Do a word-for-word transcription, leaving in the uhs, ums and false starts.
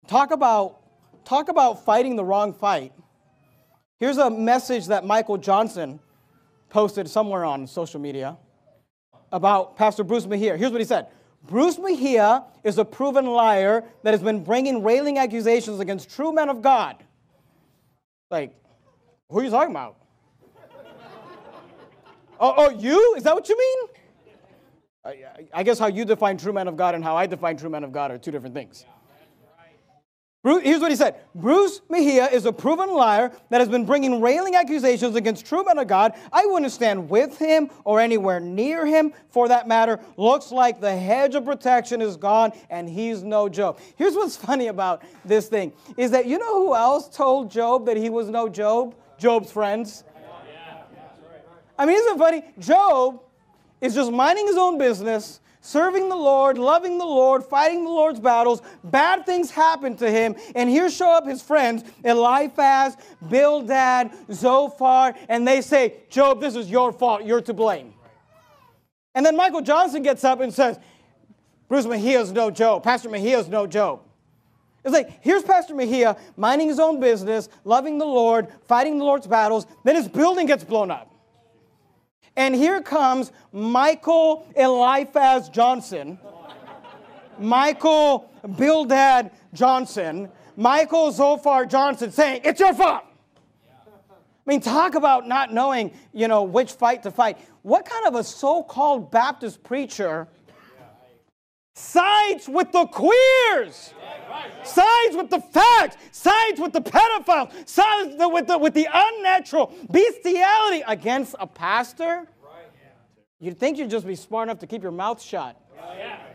Talk about, talk about fighting the wrong fight. Here's a message that Michael Johnson posted somewhere on social media about Pastor Bruce Mejia. Here's what he said. Bruce Mejia is a proven liar that has been bringing railing accusations against true men of God. Like, who are you talking about? oh, oh, you? Is that what you mean? I, I guess how you define true men of God and how I define true men of God are two different things. Bruce, here's what he said. Bruce Mejia is a proven liar that has been bringing railing accusations against true men of God. I wouldn't stand with him or anywhere near him for that matter. Looks like the hedge of protection is gone and he's no Job. Here's what's funny about this thing is that you know who else told Job that he was no Job? Job's friends. I mean, isn't it funny? Job is just minding his own business, serving the Lord, loving the Lord, fighting the Lord's battles. Bad things happen to him. And here show up his friends, Eliphaz, Bildad, Zophar, and they say, Job, this is your fault. You're to blame. And then Michael Johnson gets up and says, Bruce Mejia is no Job. Pastor Mejia is no Job. It's like, here's Pastor Mejia minding his own business, loving the Lord, fighting the Lord's battles. Then his building gets blown up. And here comes Michael Eliphaz Johnson, Michael Bildad Johnson, Michael Zophar Johnson saying, it's your fault. I mean, talk about not knowing, you know, which fight to fight. What kind of a so-called Baptist preacher sides with the queers, sides with the facts, sides with the pedophiles, sides with the, with the unnatural bestiality against a pastor? You'd think you'd just be smart enough to keep your mouth shut.